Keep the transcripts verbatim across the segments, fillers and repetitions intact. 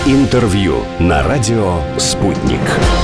Интервью на радио «Спутник».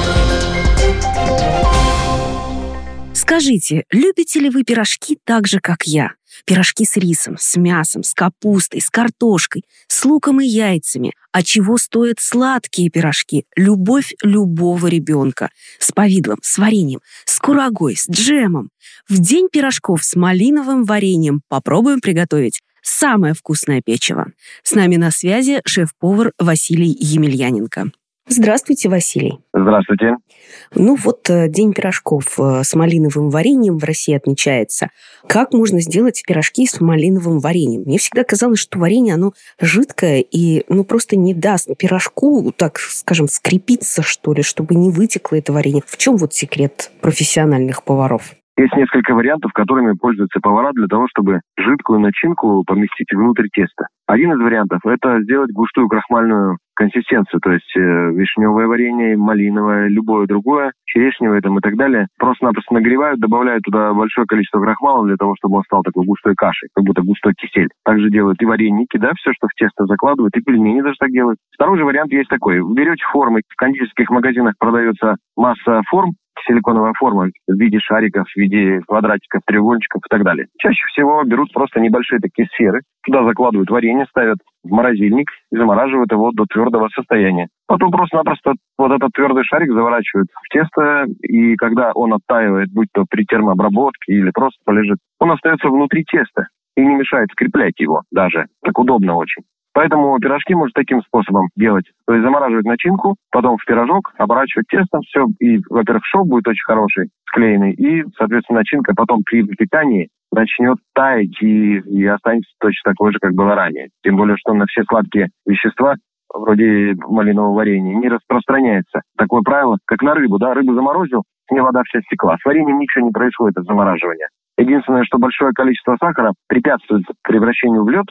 Скажите, любите ли вы пирожки так же, как я? Пирожки с рисом, с мясом, с капустой, с картошкой, с луком и яйцами. А чего стоят сладкие пирожки? Любовь любого ребенка. С повидлом, с вареньем, с курагой, с джемом. В день пирожков с малиновым вареньем попробуем приготовить самое вкусное печиво. С нами на связи шеф-повар Василий Емельяненко. Здравствуйте, Василий. Здравствуйте. Ну вот День пирожков с малиновым вареньем в России отмечается. Как можно сделать пирожки с малиновым вареньем? Мне всегда казалось, что варенье, оно жидкое и ну просто не даст пирожку, так скажем, скрепиться, что ли, чтобы не вытекло это варенье. В чем вот секрет профессиональных поваров? Есть несколько вариантов, которыми пользуются повара для того, чтобы жидкую начинку поместить внутрь теста. Один из вариантов – это сделать густую крахмальную консистенцию, то есть э, вишневое варенье, малиновое, любое другое, черешневое там, и так далее. Просто-напросто нагревают, добавляют туда большое количество крахмала для того, чтобы он стал такой густой кашей, как будто густой кисель. Также делают и вареники, да, все, что в тесто закладывают, и пельмени даже так делают. Второй же вариант есть такой. Берете формы, в кондитерских магазинах продается масса форм, силиконовая форма в виде шариков, в виде квадратиков, треугольничков и так далее. Чаще всего берут просто небольшие такие сферы, туда закладывают варенье, ставят в морозильник и замораживают его до твердого состояния. Потом просто-напросто вот этот твердый шарик заворачивают в тесто, и когда он оттаивает, будь то при термообработке или просто полежит, он остается внутри теста и не мешает скреплять его даже. Так удобно очень. Поэтому пирожки можно таким способом делать. То есть замораживать начинку, потом в пирожок, оборачивать тесто, все. И, во-первых, шов будет очень хороший, склеенный. И, соответственно, начинка потом при выпекании начнет таять и, и останется точно такой же, как было ранее. Тем более, что на все сладкие вещества, вроде малинового варенья, не распространяется такое правило, как на рыбу. Да, рыбу заморозил, с ней вода вся стекла. С вареньем ничего не происходит от замораживания. Единственное, что большое количество сахара препятствует превращению в лед,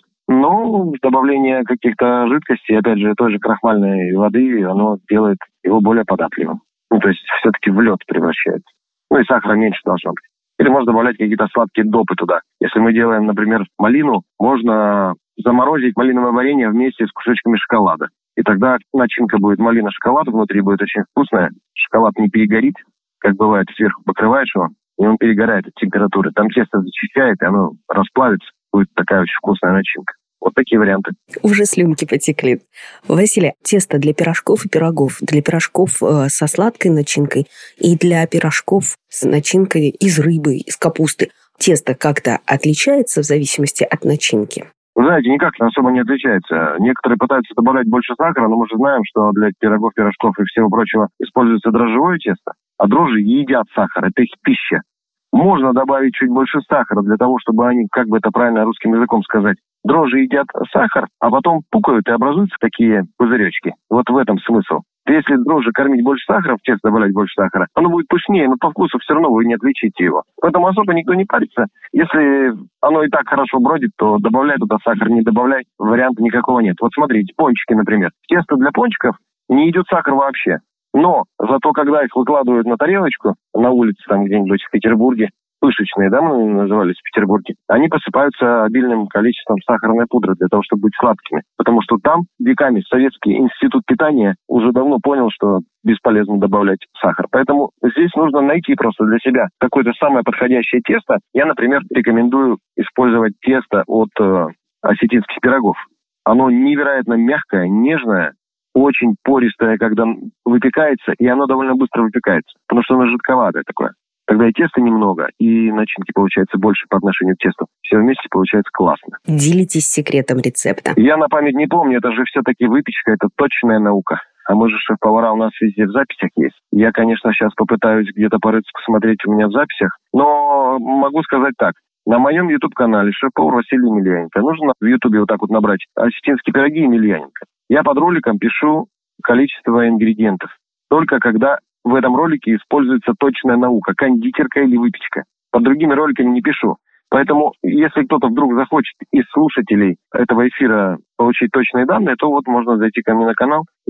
но добавление каких-то жидкостей, опять же, той же крахмальной воды, оно делает его более податливым. Ну, то есть все-таки в лед превращается. Ну и сахара меньше должно быть. Или можно добавлять какие-то сладкие допы туда. Если мы делаем, например, малину, можно заморозить малиновое варенье вместе с кусочками шоколада. И тогда начинка будет малина-шоколад, внутри будет очень вкусная. Шоколад не перегорит, как бывает, сверху покрываешь его, и он перегорает от температуры. Там тесто зачищает, и оно расплавится. Будет такая очень вкусная начинка. Вот такие варианты. Уже слюнки потекли. Василий, тесто для пирожков и пирогов, для пирожков э, со сладкой начинкой и для пирожков с начинкой из рыбы, из капусты. Тесто как-то отличается в зависимости от начинки? Вы знаете, никак особо не отличается. Некоторые пытаются добавлять больше сахара, но мы же знаем, что для пирогов, пирожков и всего прочего используется дрожжевое тесто, а дрожжи едят сахар, это их пища. Можно добавить чуть больше сахара для того, чтобы они, как бы это правильно русским языком сказать, дрожжи едят сахар, а потом пукают и образуются такие пузыречки. Вот в этом смысл. Если дрожжи кормить больше сахара, в тесто добавлять больше сахара, оно будет пышнее, но по вкусу все равно вы не отличите его. Поэтому особо никто не парится. Если оно и так хорошо бродит, то добавляй туда сахар, не добавляй, варианта никакого нет. Вот смотрите, пончики, например. В тесто для пончиков не идет сахар вообще. Но зато, когда их выкладывают на тарелочку, на улице там где-нибудь в Петербурге, пышечные, да, мы назывались в Петербурге, они посыпаются обильным количеством сахарной пудры для того, чтобы быть сладкими. Потому что там веками Советский институт питания уже давно понял, что бесполезно добавлять сахар. Поэтому здесь нужно найти просто для себя какое-то самое подходящее тесто. Я, например, рекомендую использовать тесто от э, осетинских пирогов. Оно невероятно мягкое, нежное, очень пористое, когда выпекается, и оно довольно быстро выпекается, потому что оно жидковатое такое. Тогда и теста немного, и начинки получается больше по отношению к тесту. Все вместе получается классно. Делитесь секретом рецепта. Я на память не помню, это же все-таки выпечка, это точная наука. А мы же шеф-повара у нас везде в записях есть. Я, конечно, сейчас попытаюсь где-то порыться, посмотреть у меня в записях, но могу сказать так. На моем YouTube-канале шеф-повар Василий Емельяненко. Нужно в YouTube вот так вот набрать осетинские пироги Емельяненко. Я под роликом пишу количество ингредиентов. Только когда в этом ролике используется точная наука, кондитерка или выпечка. Под другими роликами не пишу. Поэтому, если кто-то вдруг захочет из слушателей этого эфира получить точные данные, то вот можно зайти ко мне на канал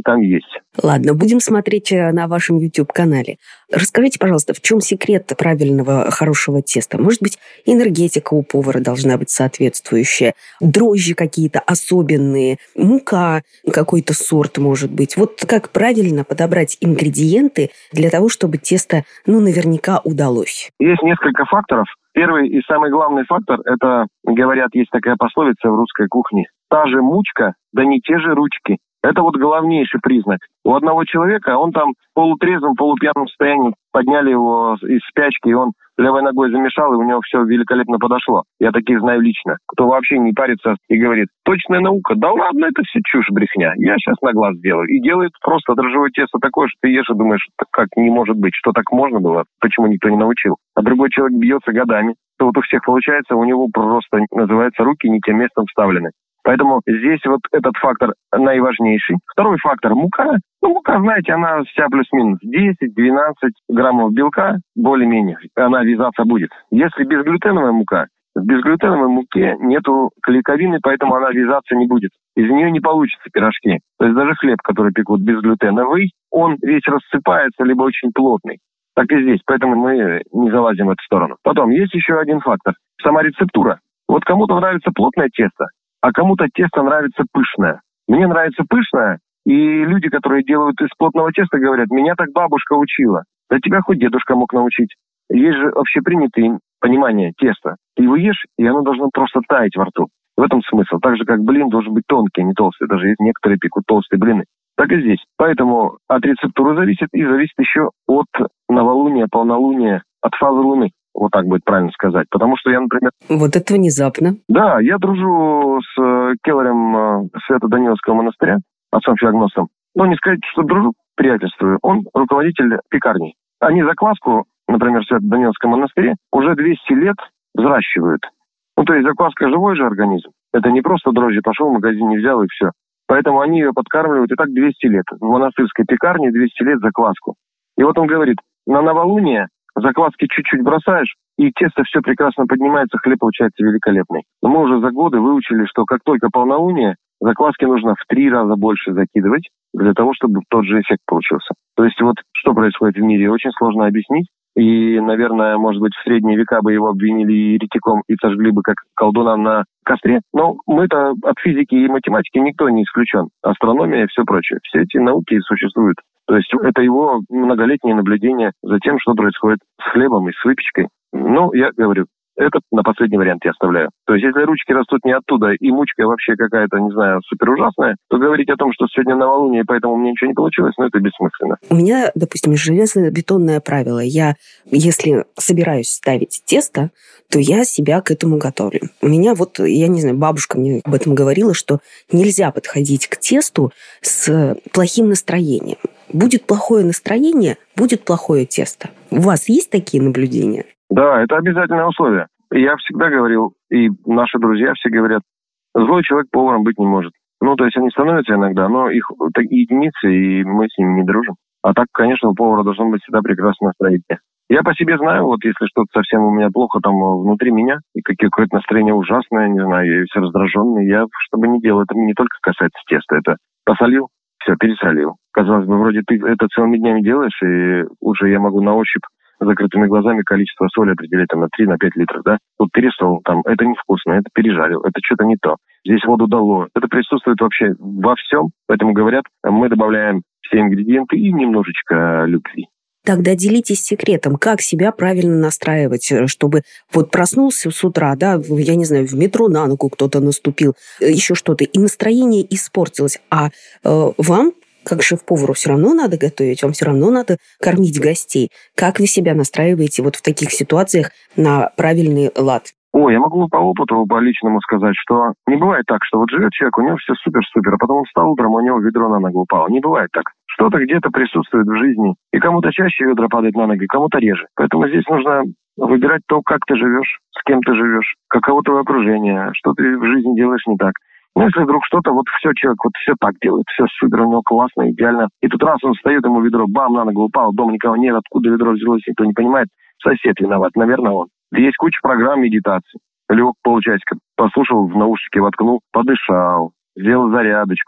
и там есть. Ладно, будем смотреть на вашем YouTube-канале. Расскажите, пожалуйста, в чем секрет правильного, хорошего теста? Может быть, энергетика у повара должна быть соответствующая, дрожжи какие-то особенные, мука, какой-то сорт, может быть. Вот как правильно подобрать ингредиенты для того, чтобы тесто, ну, наверняка удалось? Есть несколько факторов. Первый и самый главный фактор – это, говорят, есть такая пословица в русской кухне: та же мучка, да не те же ручки. Это вот главнейший признак. У одного человека, он там в полутрезвом, полупьяном состоянии, подняли его из спячки, и он левой ногой замешал, и у него все великолепно подошло. Я таких знаю лично. Кто вообще не парится и говорит: точная наука, да ладно, это все чушь, брехня. Я сейчас на глаз сделаю. И делает просто дрожжевое тесто такое, что ты ешь и думаешь, как не может быть, что так можно было, почему никто не научил. А другой человек бьется годами. То вот у всех получается, у него просто, называется, руки не тем местом вставлены. Поэтому здесь вот этот фактор наиважнейший. Второй фактор – мука. Ну, мука, знаете, она вся плюс-минус десять-двенадцать граммов белка, более-менее, она вязаться будет. Если безглютеновая мука, в безглютеновой муке нету клейковины, поэтому она вязаться не будет. Из нее не получится пирожки. То есть даже хлеб, который пекут безглютеновый, он весь рассыпается, либо очень плотный. Так и здесь, поэтому мы не залазим в эту сторону. Потом, есть еще один фактор – сама рецептура. Вот кому-то нравится плотное тесто, а кому-то тесто нравится пышное. Мне нравится пышное, и люди, которые делают из плотного теста, говорят: меня так бабушка учила. Да тебя хоть дедушка мог научить. Есть же общепринятые понимания теста. Ты его ешь, и оно должно просто таять во рту. В этом смысл. Так же, как блин должен быть тонкий, а не толстый. Даже есть некоторые пекут толстые блины. Так и здесь. Поэтому от рецептуры зависит, и зависит еще от новолуния, полнолуния, от фазы Луны. Вот так будет правильно сказать. Потому что я, например... Вот это внезапно. Да, я дружу с келлером Свято-Даниловского монастыря, отцом Феогностом. Ну, не сказать, что дружу, приятельствую. Он руководитель пекарни. Они закваску, например, в Свято-Даниловском монастыре, уже двести лет взращивают. Ну, то есть закваска живой же организм. Это не просто дрожжи, пошел в магазин, не взял и все. Поэтому они ее подкармливают и так двести лет. В монастырской пекарне двести лет закваску. И вот он говорит: на новолуние закваски чуть-чуть бросаешь, и тесто все прекрасно поднимается, хлеб получается великолепный. Но мы уже за годы выучили, что как только полнолуние, закваски нужно в три раза больше закидывать для того, чтобы тот же эффект получился. То есть вот что происходит в мире, очень сложно объяснить. И, наверное, может быть, в средние века бы его обвинили еретиком и сожгли бы как колдуна на костре. Но мы-то от физики и математики никто не исключен. Астрономия и все прочее. Все эти науки существуют. То есть это его многолетнее наблюдение за тем, что происходит с хлебом и с выпечкой. Ну, я говорю, это на последний вариант я оставляю. То есть если ручки растут не оттуда, и мучка вообще какая-то, не знаю, супер ужасная, то говорить о том, что сегодня новолуние, поэтому мне ничего не получилось, ну, это бессмысленно. У меня, допустим, железобетонное правило. Я, если собираюсь ставить тесто, то я себя к этому готовлю. У меня вот, я не знаю, бабушка мне об этом говорила, что нельзя подходить к тесту с плохим настроением. Будет плохое настроение, будет плохое тесто. У вас есть такие наблюдения? Да, это обязательное условие. Я всегда говорил, и наши друзья все говорят: злой человек поваром быть не может. Ну, то есть они становятся иногда, но их такие единицы, и мы с ними не дружим. А так, конечно, у повара должно быть всегда прекрасное настроение. Я по себе знаю, вот если что-то совсем у меня плохо там внутри меня, и какое-то настроение ужасное, не знаю, я все раздраженный, я что бы ни делал, это не только касается теста, это посолил, все, пересолил. Казалось бы, вроде ты это целыми днями делаешь, и уже я могу на ощупь закрытыми глазами количество соли определять там на три пять литров, да? Тут пересол, там, это невкусно, это пережарил, это что-то не то. Здесь воду дало. Это присутствует вообще во всем. Поэтому говорят, мы добавляем все ингредиенты и немножечко любви. Тогда делитесь секретом, как себя правильно настраивать, чтобы вот проснулся с утра, да, я не знаю, в метро на ногу кто-то наступил, еще что-то, и настроение испортилось, а э, вам, как шеф-повару, все равно надо готовить, вам все равно надо кормить гостей. Как вы себя настраиваете вот в таких ситуациях на правильный лад? Ой, я могу по опыту, по личному сказать, что не бывает так, что вот живет человек, у него все супер-супер, а потом он встал утром, у него ведро на ногу упало. Не бывает так. Что-то где-то присутствует в жизни. И кому-то чаще ведра падает на ноги, кому-то реже. Поэтому здесь нужно выбирать то, как ты живешь, с кем ты живешь, каково твое окружение, что ты в жизни делаешь не так. Ну, если вдруг что-то, вот все, человек вот все так делает, все супер, у него классно, идеально. И тут раз он встает, ему ведро, бам, на ногу упало, дома никого нет, откуда ведро взялось, никто не понимает. Сосед виноват, наверное, он. Есть куча программ медитации. Лег полчасика, послушал, в наушники воткнул, подышал, сделал зарядочку.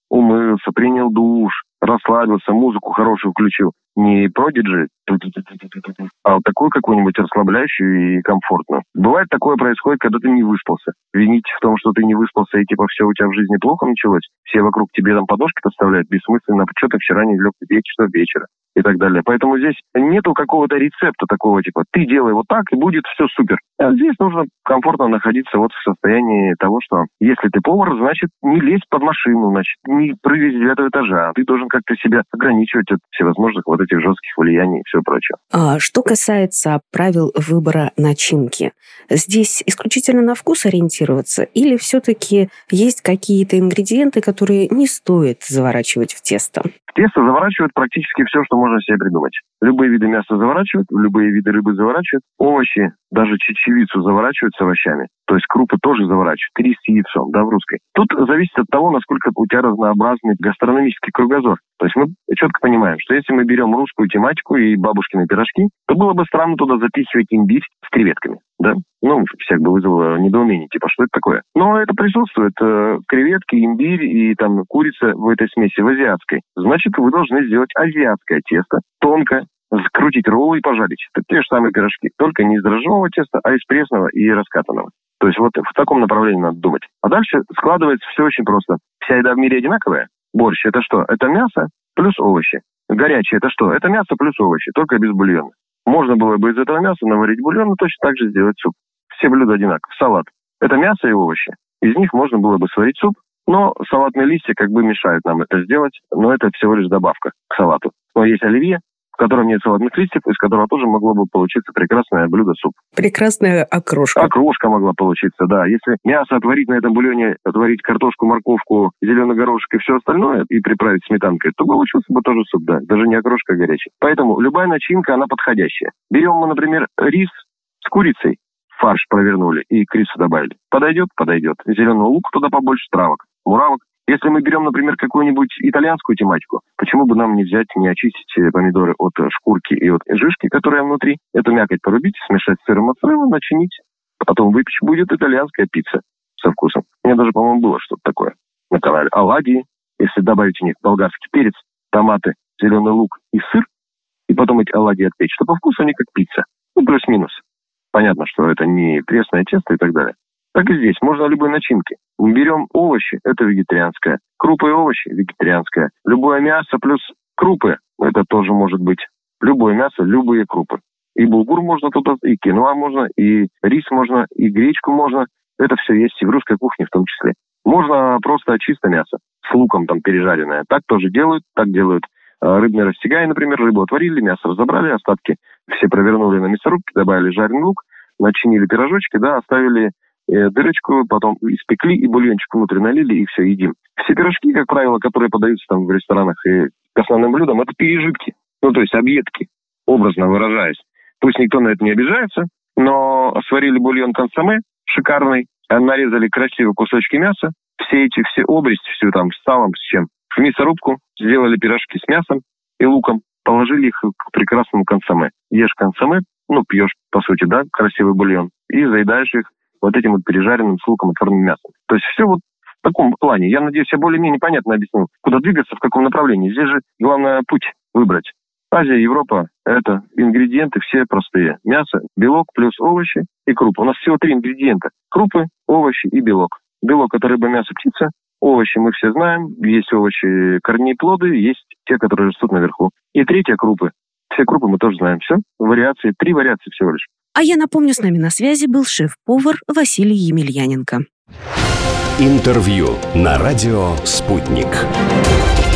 умылся, принял душ, расслабился, музыку хорошую включил. Не продиджи, а вот такую какую-нибудь расслабляющую и комфортную. Бывает такое происходит, когда ты не выспался. Винить в том, что ты не выспался и типа все у тебя в жизни плохо началось, все вокруг тебе там подушки подставляют бессмысленно, что ты вчера не лег в девять часов вечера и так далее. Поэтому здесь нету какого-то рецепта такого типа ты делай вот так и будет все супер. А здесь нужно комфортно находиться вот в состоянии того, что если ты повар, значит не лезь под машину, значит не прыгай с девятого этажа. Ты должен как-то себя ограничивать от всевозможных вот этих жестких влияний и все прочее. А что касается правил выбора начинки, здесь исключительно на вкус ориентироваться или все-таки есть какие-то ингредиенты, которые не стоит заворачивать в тесто? В тесто заворачивают практически все, что можно себе придумать. Любые виды мяса заворачивают, любые виды рыбы заворачивают, овощи, даже чечевицу заворачивают с овощами. То есть крупы тоже заворачивают, рис с яйцом, да, в русской. Тут зависит от того, насколько у тебя разнообразный гастрономический кругозор. То есть мы четко понимаем, что если мы берем русскую тематику и бабушкины пирожки, то было бы странно туда запихивать имбирь с креветками, да? Ну, всех бы вызвало недоумение, типа, что это такое? Но это присутствует. Э, креветки, имбирь и там курица в этой смеси, в азиатской. Значит, вы должны сделать азиатское тесто, тонкое, скрутить роллы и пожарить. Это те же самые пирожки, только не из дрожжевого теста, а из пресного и раскатанного. То есть вот в таком направлении надо думать. А дальше складывается все очень просто. Вся еда в мире одинаковая. Борщ – это что? Это мясо плюс овощи. Горячее – это что? Это мясо плюс овощи, только без бульона. Можно было бы из этого мяса наварить бульон, но точно так же сделать суп. Все блюда одинаковые. Салат – это мясо и овощи. Из них можно было бы сварить суп, но салатные листья как бы мешают нам это сделать, но это всего лишь добавка к салату. Но есть оливье, в котором нет салатных листьев, из которого тоже могло бы получиться прекрасное блюдо суп. Прекрасная окрошка. Окрошка могла получиться, да. Если мясо отварить на этом бульоне, отварить картошку, морковку, зеленый горошек и все остальное, и приправить сметанкой, то получился бы тоже суп, да. Даже не окрошка, а горячий. Поэтому любая начинка, она подходящая. Берем мы, например, рис с курицей, фарш провернули и к рису добавили. Подойдет? Подойдет. Зеленого лука туда побольше, травок, муравок. Если мы берем, например, какую-нибудь итальянскую тематику, почему бы нам не взять, не очистить помидоры от шкурки и от жишки, которая внутри, эту мякоть порубить, смешать с сыром моцарелла, начинить, потом выпечь, будет итальянская пицца со вкусом. У меня даже, по-моему, было что-то такое на канале. Оладьи, если добавить в них болгарский перец, томаты, зеленый лук и сыр, и потом эти оладьи отпечь, то по вкусу они как пицца. Ну, плюс-минус. Понятно, что это не пресное тесто и так далее. Так и здесь. Можно любые начинки. Берем овощи, это вегетарианское. Крупы и овощи, вегетарианское. Любое мясо плюс крупы, это тоже может быть. Любое мясо, любые крупы. И булгур можно туда, и киноа можно, и рис можно, и гречку можно. Это все есть и в русской кухне в том числе. Можно просто чисто мясо, с луком там пережаренное. Так тоже делают, так делают. Рыбный растягай, например, рыбу отварили, мясо разобрали, остатки все провернули на мясорубке, добавили жареный лук, начинили пирожочки, да, оставили дырочку, потом испекли и бульончик внутрь налили, и все, едим. Все пирожки, как правило, которые подаются там в ресторанах и к основным блюдам, это пережитки, ну, то есть объедки, образно выражаясь. Пусть никто на это не обижается, но сварили бульон консоме шикарный, нарезали красиво кусочки мяса, все эти, все обрезки, все там с салом, с чем, в мясорубку, сделали пирожки с мясом и луком, положили их к прекрасному консоме. Ешь консоме, ну, пьешь, по сути, да, красивый бульон, и заедаешь их вот этим вот пережаренным с луком и отварным мясом. То есть все вот в таком плане. Я надеюсь, я более-менее понятно объяснил, куда двигаться, в каком направлении. Здесь же главное путь выбрать. Азия, Европа – это ингредиенты все простые. Мясо, белок плюс овощи и крупы. У нас всего три ингредиента. Крупы, овощи и белок. Белок – это рыба, мясо, птица. Овощи мы все знаем. Есть овощи корней, плоды, есть те, которые растут наверху. И третье – крупы. Все крупы мы тоже знаем. Все. Вариации. Три вариации всего лишь. А я напомню, с нами на связи был шеф-повар Василий Емельяненко. Интервью на радио «Спутник».